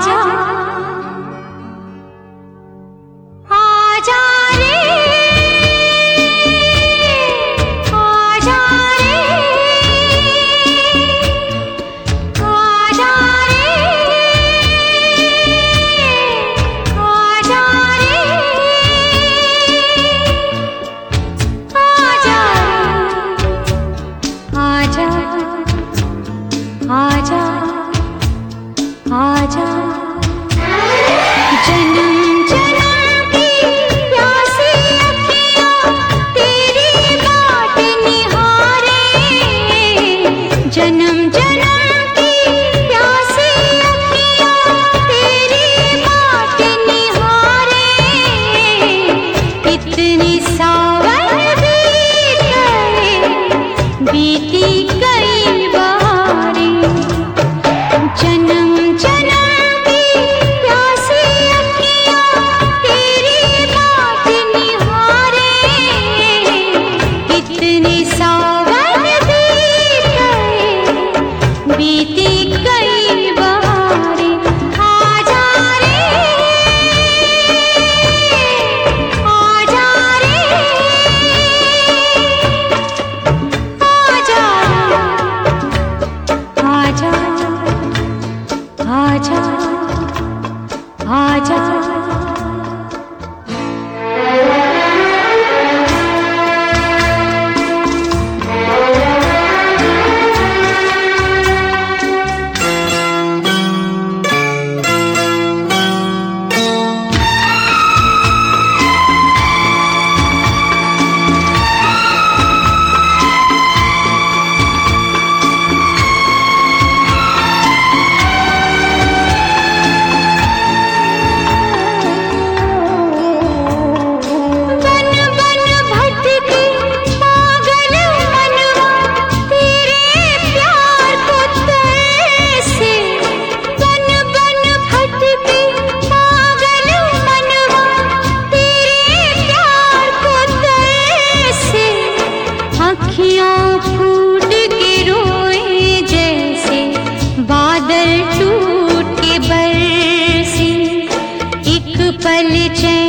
आजा आजा रे आजा रे आजा रे आजा रे आजा आजा आजा जन्म जन्म की प्यासी अखियाँ तेरी बाट निहारे जन्म जन्म की प्यासी अखियाँ तेरी बाट निहारे इतनी सावन बीती कई बारी जन्म जन्म की प्यासी अखियाँ तेरी बाट निहारे इतनी सावन बीती कई बारी आजा रे आजा रे आजा आजा आजा फूट के रोए जैसे बादल टूट के बरसे एक पल चैन